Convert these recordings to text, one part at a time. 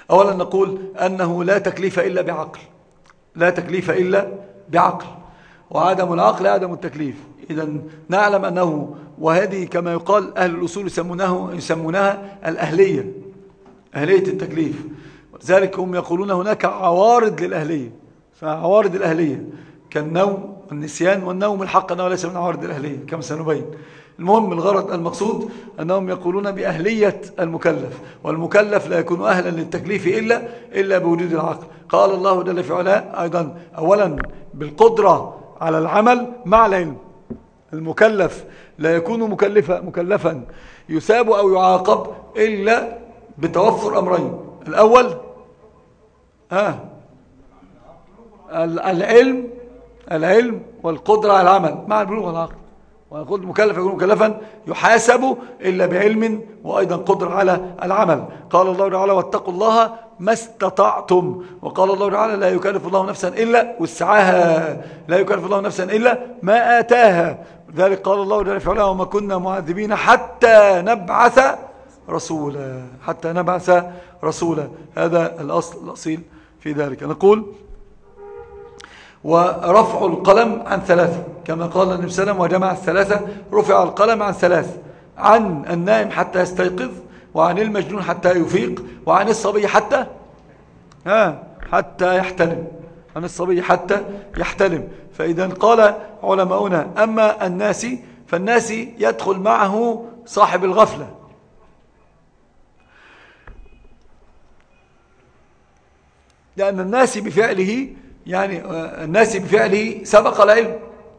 أولا نقول أنه لا تكليف إلا بعقل، لا تكليف إلا بعقل، وعدم العقل عدم التكليف. إذا نعلم أنه، وهذه كما يقال أهل الأصول يسمونها الأهلية، أهلية التكليف. ذلك هم يقولون هناك عوارض للأهلية، فعوارض الأهلية كالنوم والنسيان، والنوم الحق أنه ليس من عوارض الأهلية كما سنبين. المهم الغرض المقصود أنهم يقولون بأهلية المكلف، والمكلف لا يكون أهلا للتكليف إلا بوجود العقل. قال الله جل في علاه أيضا أولا بالقدرة على العمل مع العلم. المكلف لا يكون مكلفا يثاب أو يعاقب إلا بتوفر أمرين. الأول العلم والقدرة على العمل مع البلوغ والعقل. ويقول المكلف يكون مكلفا يحاسب إلا بعلم وأيضا قدرة على العمل. قال الله تعالى واتقوا الله ما استطعتم، وقال الله تعالى لا يكلف الله نفسا إلا وسعها، لا يكلف الله نفسا إلا ما آتاها. لذلك قال الله جل في علاه وما كنا معذبين حتى نبعث رسولا، حتى نبعث رسولا. هذا الأصيل في ذلك. نقول ورفع القلم عن ثلاثة كما قال النبي صلى الله عليه وسلم وجمع الثلاثة. رفع القلم عن ثلاث: عن النائم حتى يستيقظ، وعن المجنون حتى يفيق، وعن الصبي حتى يحتلم، عن الصبي حتى يحتلم. فإذا قال علماؤنا أما الناس فالناس يدخل معه صاحب الغفلة، لأن الناس بفعله الناس بفعله سبق العلم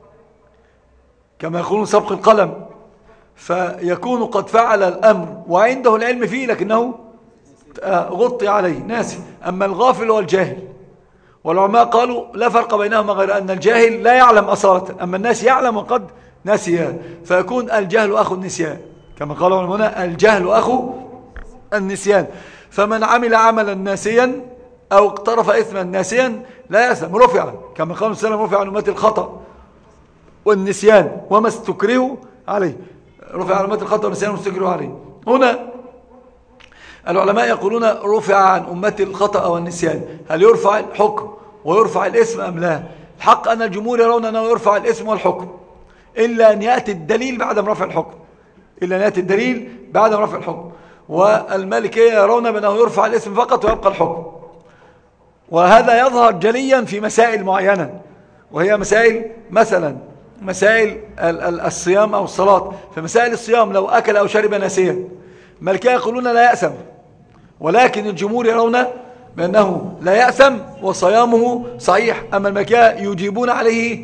كما يقولون سبق القلم، فيكون قد فعل الأمر وعنده العلم فيه لكنه غطي عليه ناسي. أما الغافل هو الجاهل، والعلماء قالوا لا فرق بينهما غير أن الجاهل لا يعلم أصالة، أما الناس يعلم وقد نسي، فيكون الجهل أخو النسيان كما قال هنا الجهل أخو النسيان. فمن عمل عملا ناسيا أو اقترف إثما ناسيا لا يأثم، رفع كما قال السلام رفع عن أمتي الخطأ والنسيان وما استكرهوا عليه، رفع عن أمتي الخطأ والنسيان وما استكرهوا عليه. هنا العلماء يقولون رفع عن أمتي الخطأ والنسيان، هل يرفع الحكم ويرفع الاسم أم لا؟ الحق أن الجمهور يرون أنه يرفع الاسم والحكم إلا أن يأتي الدليل بعد رفع الحكم، إلا أن يأتي الدليل بعد رفع الحكم. والمالكية يرون بأنه يرفع الاسم فقط ويبقى الحكم. وهذا يظهر جليا في مسائل معينة، وهي مسائل مثلا مسائل الصيام أو الصلاة. في مسائل الصيام لو أكل أو شرب ناسيا المالكية يقولون لا يأثم، ولكن الجمهور يرون بأنه لا يأثم وصيامه صحيح. أما المالكية يجيبون عليه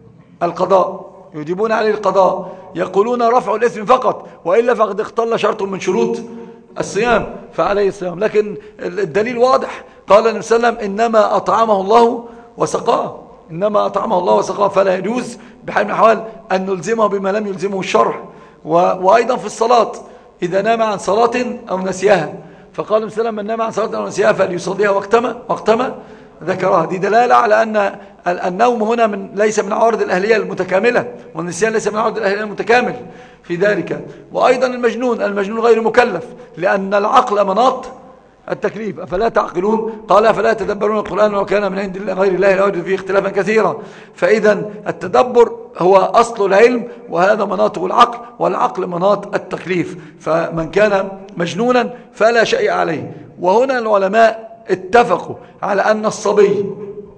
القضاء، يقولون رفع الإثم فقط، وإلا فقد اختل شرط من شروط الصيام فعليه الصيام. لكن الدليل واضح، قال النبي صلى الله عليه وسلم إنما أطعمه الله وسقاه، إنما أطعمه الله وسقاه، فلا يجوز بحال من الأحوال أن نلزمه بما لم يلزمه الشرع. وأيضا في الصلاة إذا نام عن صلاة أو نسيها، فقال النبي صلى الله عليه وسلم من نام عن صلاة أو نسيها فليصليها وقتما ذكرها. دي دلالة على أن النوم هنا ليس من عوارض الأهلية المتكاملة، والنسيان ليس من عوارض الأهلية المتكامل في ذلك. وأيضا المجنون غير مكلف، لأن العقل مناط التكليف. أفلا تعقلون؟ قال أفلا يتدبرون القرآن ولو كان من عند غير الله لوجدوا فيه اختلافا كثيرا. فإذا التدبر هو أصل العلم، وهذا مناطه العقل، والعقل مناط التكليف. فمن كان مجنونا فلا شيء عليه. وهنا العلماء اتفقوا على أن الصبي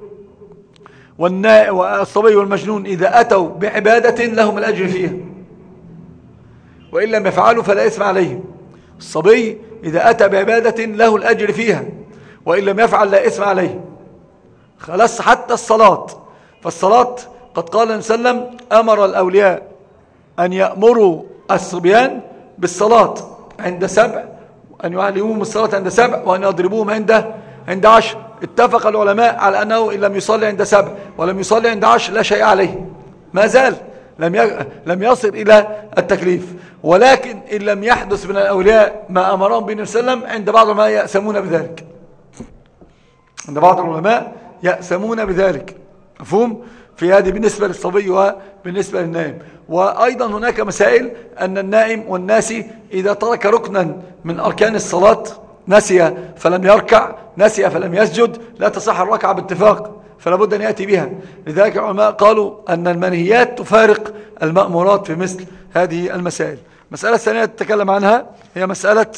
والمجنون إذا أتوا بعبادة لهم الأجر فيها، وإن لم يفعلوا فلا إثم عليهم. الصبي إذا أتى بعبادة له الأجر فيها، وإن لم يفعل لا إثم عليه. خلاص حتى الصلاة، فالصلاة قد قال النبي صلى الله عليه وسلم أمر الأولياء أن يأمروا الصبيان بالصلاة عند 7، أن يعلموهم الصلاة عند 7، وأن يضربوهم عند 10. اتفق العلماء على أنه إن لم يصلي عند 7 ولم يصلي عند 10 لا شيء عليه، ما زال لم يصل إلى التكليف. ولكن إن لم يحدث من الأولياء ما أمرهم به النبي صلى الله عليه وسلم عند بعض العلماء يأسمون بذلك، عند بعض العلماء يأسمون بذلك. مفهوم؟ في هذه بالنسبة للصبي وبالنسبة للنائم. وأيضا هناك مسائل أن النائم والناسي إذا ترك ركنا من أركان الصلاة نسي فلم يركع، نسي فلم يسجد، لا تصح الركعة باتفاق، فلا بد أن يأتي بها. لذلك العلماء قالوا أن المنهيات تفارق المأمورات في مثل هذه المسائل. المسألة الثانية تتكلم عنها هي مسألة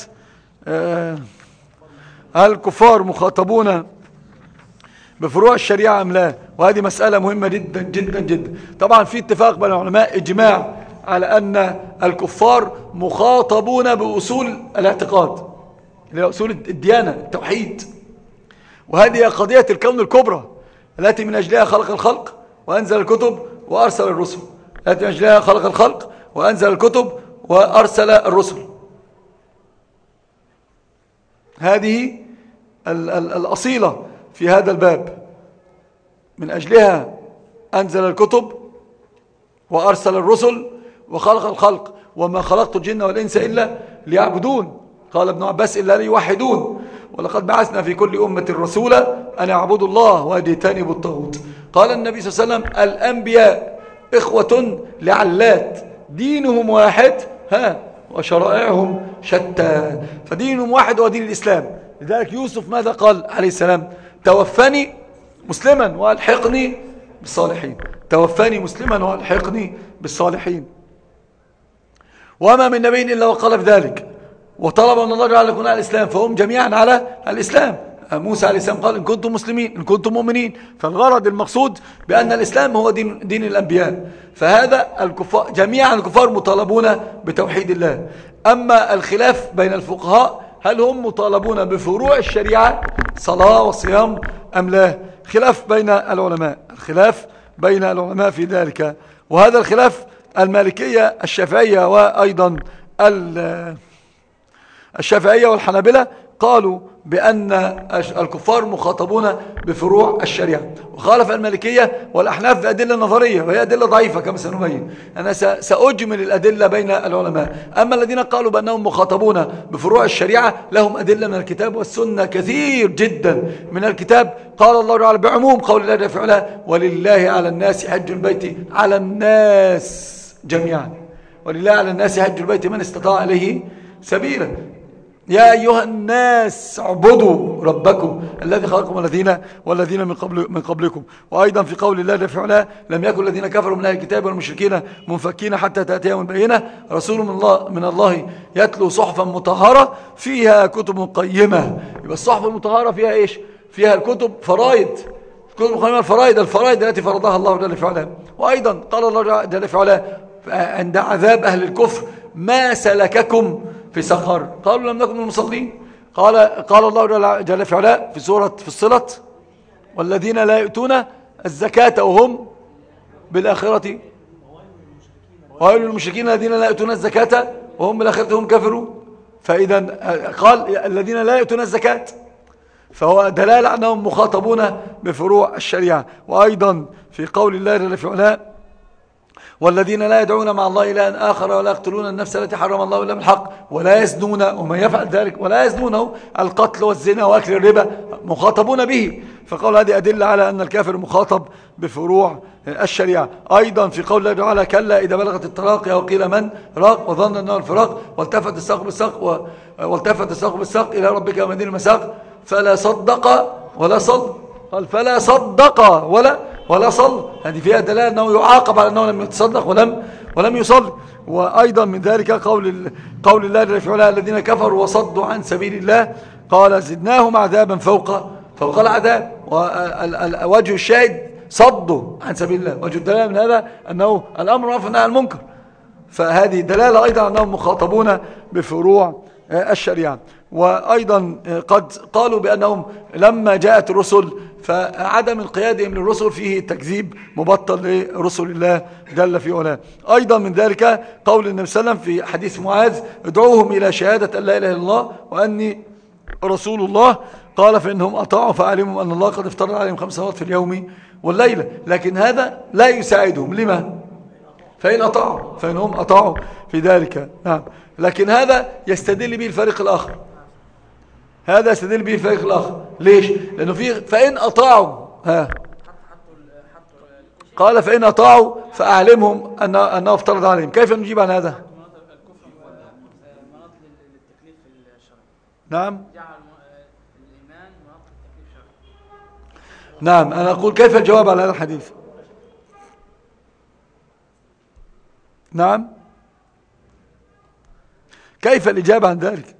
هل الكفار مخاطبون بفروع الشريعة أم لا؟ وهذه مسألة مهمة جدا جدا جدا. طبعا في اتفاق بين العلماء إجماع على أن الكفار مخاطبون بأصول الاعتقاد، أصول الديانة، التوحيد. وهذه قضية الكون الكبرى التي من أجلها خلق الخلق وأنزل الكتب وأرسل الرسل، التي من أجلها خلق الخلق وأنزل الكتب وأرسل الرسل. هذه الأصيلة في هذا الباب، من أجلها أنزل الكتب وأرسل الرسل وخلق الخلق، وما خلقت الجن والإنس إلا ليعبدون. قال ابن عباس إلا ليوحدون، ولقد بعثنا في كل أمة رسولا أن يعبدوا الله واجتنبوا الطاغوت. قال النبي صلى الله عليه وسلم الأنبياء إخوة لعلات، دينهم واحد وشرائعهم شتى، فدينهم واحد ودين الإسلام. لذلك يوسف ماذا قال عليه السلام؟ توفني مسلما والحقني بالصالحين، توفني مسلما والحقني بالصالحين. وما من نبي إلا وقال بذلك، وطلب أن الله جعل لكم على الإسلام، فهم جميعا على الإسلام. موسى عليه السلام قال إن كنتم مسلمين، إن كنتم مؤمنين. فالغرض المقصود بأن الإسلام هو دين الأنبياء. فهذا الكفار جميعا الكفار مطالبون بتوحيد الله. أما الخلاف بين الفقهاء هل هم مطالبون بفروع الشريعة صلاة وصيام أم لا؟ خلاف بين العلماء، الخلاف بين العلماء في ذلك. وهذا الخلاف المالكية الشافعية وأيضا الشافعية والحنابلة قالوا بأن الكفار مخاطبون بفروع الشريعة، وخالف المالكية والأحناف بأدلة نظرية، وهي أدلة ضعيفة كما سنبين. أنا سأجمل الأدلة بين العلماء. أما الذين قالوا بأنهم مخاطبون بفروع الشريعة لهم أدلة من الكتاب والسنة كثير جدا. من الكتاب قال الله تعالى بعموم قول الله جل وعلا ولله على الناس حج البيت، على الناس جميعا، ولله على الناس حج البيت من استطاع إليه سبيلا. يا أيها الناس اعبدوا ربكم الذي خلقكم والذين من قبلكم. وأيضا في قول الله جل وعلا لم يكن الذين كفروا من أهل الكتاب والمشركين منفكين حتى تأتيهم البينة رسول من الله يتلو صحفا مطهرة فيها كتب قيمة. يبقى الصحف المطهرة فيها إيش؟ فيها الكتب فرائض، الكتب قيمة الفرائض التي فرضها الله جل وعلا. وأيضا قال الله جل وعلا عند عذاب أهل الكفر ما سلككم في سقر؟ قالوا لم نكن من المصلين. قال الله جل وعلا في سورة فصلت والذين لا يؤتون الزكاة وهم بالآخرة، ويل للمشركين الذين لا يؤتون الزكاة وهم بالآخرة هم كافرون. فإذا قال الذين لا يؤتون الزكاة، فهو دلالة أنهم مخاطبون بفروع الشريعة. وأيضا في قول الله جل وعلا والذين لا يدعون مع الله إلها آخر ولا يقتلون النفس التي حرم الله إلا بالحق ولا يزنون، ومن يفعل ذلك ولا يزنونه القتل والزنا وأكل الربا مخاطبون به. فقال هذه أدلة على أن الكافر مخاطب بفروع الشريعة. أيضا في قول الله تعالى كلا إذا بلغت التراقي وقيل من راق وظن أنه الفراق والتفت الساق بالساق إلى ربك ومدين المساق فلا صدق ولا صل. قال فلا صدق ولا صل، هذه فيها دلالة أنه يعاقب على أنه لم يتصدق ولم يصل. وأيضا من ذلك قول الله جل وعلا الذين كفروا وصدوا عن سبيل الله قال زدناهم عذابا فوق العذاب. ووجه الشاهد صدوا عن سبيل الله، وجه الدلالة من هذا أنه الأمر معروف والنهي عن المنكر. فهذه دلالة أيضا أنهم مخاطبون بفروع الشريعة. وأيضا قد قالوا بأنهم لما جاءت الرسل فعدم انقيادهم للرسل فيه تكذيب مبطل لرسل الله جل في علاه. أيضا من ذلك قول النبي صلى الله عليه وسلم في حديث معاذ ادعوهم إلى شهادة أن لا إله إلا الله وأني رسول الله. قال فإنهم أطاعوا فعلموا أن الله قد افترض عليهم 5 صلوات في اليوم والليلة، لكن هذا لا يساعدهم. لما؟ فإنهم أطاعوا في ذلك. نعم. لكن هذا يستدل به الفريق الآخر، ليش؟ لأنه فإن أطاعوا قال فإن أطاعوا فأعلمهم أنه افترض عليهم. كيف نجيب عن هذا؟ نعم. نعم، أنا أقول كيف الجواب على هذا الحديث؟ نعم، كيف الإجابة عن ذلك؟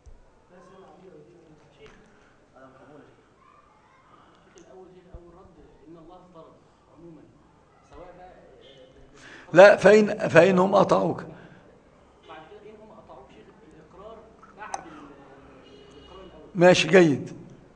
لا، فإنهم أطاعوك. ماشي، جيد.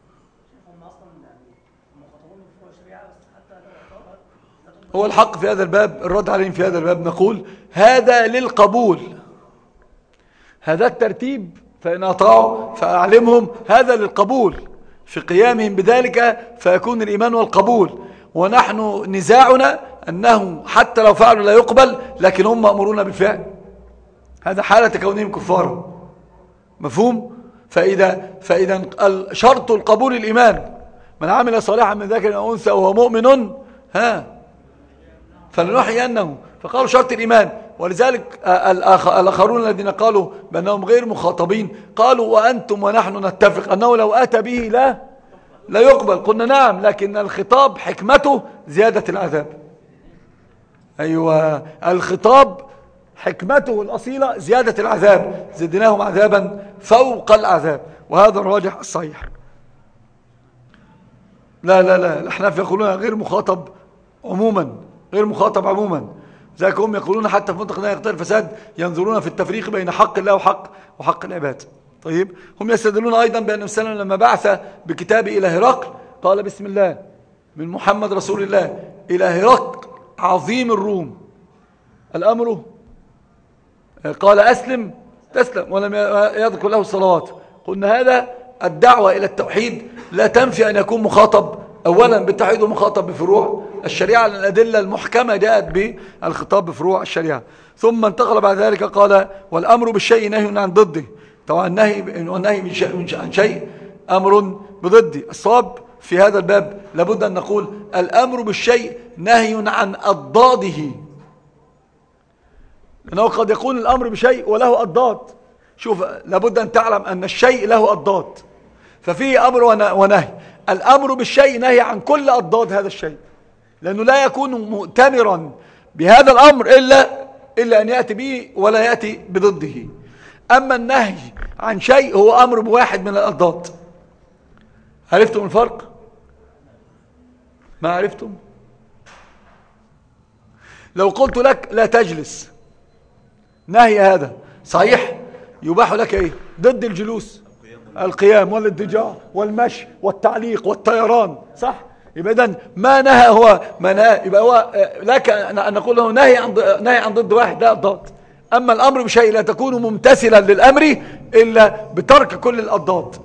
هو الحق في هذا الباب، الرد عليهم في هذا الباب نقول هذا للقبول، هذا الترتيب، فإن أطاعوا فأعلمهم هذا للقبول في قيامهم بذلك، فيكون الإيمان والقبول. ونحن نزاعنا أنه حتى لو فعلوا لا يقبل، لكن هم مأمورون بالفعل، هذا حالة كونهم كفارا. مفهوم؟ فإذا شرط القبول الإيمان، من عمل صالحا من ذكر أو أنثى وهو مؤمن فلنحيينه، فقالوا شرط الإيمان. ولذلك الآخرون الذين قالوا بأنهم غير مخاطبين قالوا وأنتم ونحن نتفق أنه لو أتى به لا يقبل. قلنا نعم، لكن الخطاب حكمته زيادة العذاب. أيوة، الخطاب حكمته الأصيلة زيادة العذاب، زدناهم عذابا فوق العذاب، وهذا الراجح الصحيح. لا الأحناف يقولون غير مخاطب عموما، غير مخاطب عموما. ذلك هم يقولون حتى في منطقة لا يقتضي الفساد ينظرون في التفريق بين حق الله وحق العباد. طيب، هم يستدلون أيضا بأن السلام لما بعث بكتابه إلى هرقل قال بسم الله من محمد رسول الله إلى هرقل عظيم الروم، الأمر قال أسلم تسلم، ولم يذكر له الصلوات. قلنا هذا الدعوة إلى التوحيد لا تنفي أن يكون مخاطب أولا بالتوحيد ومخاطب بفروع الشريعة، لأن الأدلة المحكمة جاءت بالخطاب بفروع الشريعة. ثم انتقل بعد ذلك قال والأمر بالشيء نهي عن ضده. طبعا النهي عن شيء أمر بضده. الصواب في هذا الباب لابد أن نقول الأمر بالشيء نهي عن أضداده، لأنه قد يكون الأمر بشيء وله أضداد. شوف، لابد أن تعلم أن الشيء له أضداد، ففيه أمر ونهي. الأمر بالشيء نهي عن كل أضداد هذا الشيء، لأنه لا يكون مؤتمرا بهذا الأمر إلا أن يأتي به ولا يأتي بضده. أما النهي عن شيء هو أمر بواحد من الأضداد. عرفتم الفرق؟ ما عرفتم؟ لو قلت لك لا تجلس، نهي هذا صحيح يباح لك ايه؟ ضد الجلوس القيام والاضطجاع والمشي والتعليق والطيران، صح؟ يبقى اذا ما نهى هو ما نهى، يبقى هو لك ان نقول له نهي عن ضد واحد، لا أضداد. اما الامر بشيء لا تكون ممتثلا للامر الا بترك كل الاضداد.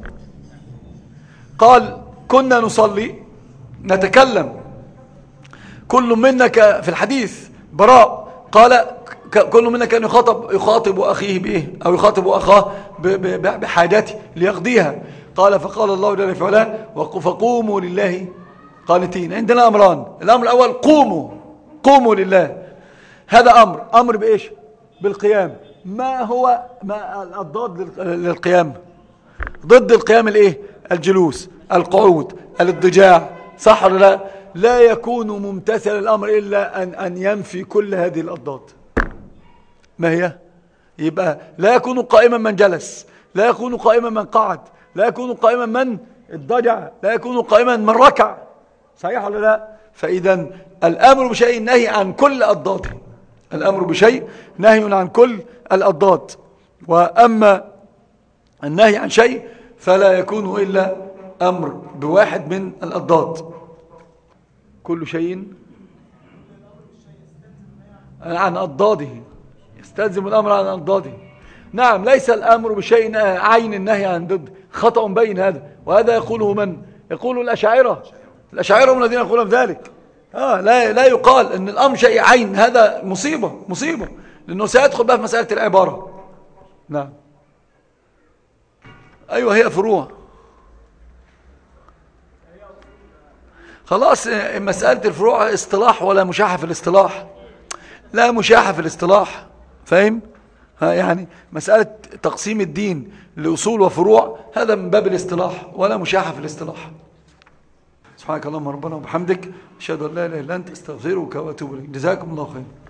قال كنا نصلي نتكلم كل منا في الحديث براء قال كل منا كان يخاطب أخيه بإيه أو يخاطب أخاه بحاجته ليقضيها. قال فقال الله جل وعلا فقوموا لله قانتين. عندنا أمران، الأمر الأول قوموا لله، هذا أمر بإيش؟ بالقيام. ما هو ما الضاد للقيام؟ ضد القيام الإيه؟ الجلوس، القعود، الاضطجاع، صح ولا لا؟ لا يكون ممتثل الأمر إلا أن ينفي كل هذه الأضداد. ما هي؟ يبقى لا يكون قائما من جلس، لا يكون قائما من قعد، لا يكون قائما من اضطجع، لا يكون قائما من ركع، صحيح ولا لا؟ فإذا الأمر بشيء نهي عن كل أضداده، الأمر بشيء نهي عن كل الأضداد. وأما النهي عن شيء فلا يكون إلا أمر بواحد من الأضداد. كل شيء عن أضداده يستلزم الأمر عن أضداده. نعم، ليس الأمر بشيء عين النهي عن ضد، خطأ بين هذا، وهذا يقوله من؟ يقول الأشاعرة هم الذين يقولون ذلك. لا يقال أن الأمر شيء عين، هذا مصيبة لأنه سيدخل بقى في مسألة العبارة. نعم، أيوة، هي فروع. خلاص، مسألة الفروع اصطلاح ولا مشاحة في الاصطلاح، لا مشاحة في الاصطلاح، فاهم؟ يعني مسألة تقسيم الدين لأصول وفروع هذا من باب الاصطلاح ولا مشاحة في الاصطلاح. سبحانك اللهم ربنا وبحمدك أشهد أن لا إله إلا أنت أستغفرك وأتوب إليك. جزاكم الله خير.